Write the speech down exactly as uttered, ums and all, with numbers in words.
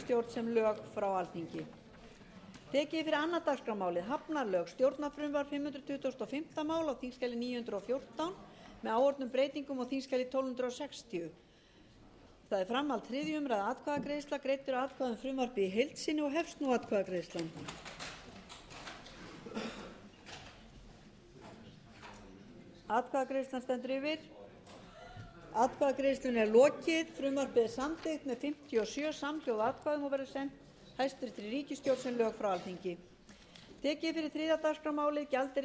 ríkisstjórn sem lög frá Alþingi. Tekið er fyrir annað dagskrármálið, hafnalög, stjórnarfrumvarp fimm hundruð tuttugustu og fimmta mál á þingskjali níu hundruð og fjórtán með áorðnum breytingum á þingskjali tólf hundruð sextíu. Það er framhald þriðju umræðu atkvæðagreiðsla, greidd eru atkvæði um frumvarpið í heild sinni og hefst nú atkvæðagreiðslan. Atkvæðagreiðslan stendur yfir. Atkvæðagreiðslunni er lokið. Frumvarpið er samþykkt með fimmtíu og sjö samhljóða atkvæðum og verður sent hæstvirtri ríkisstjórn sem lög frá Alþingi. Tekið er fyrir þriðja dagskrármálið, gjaldeyris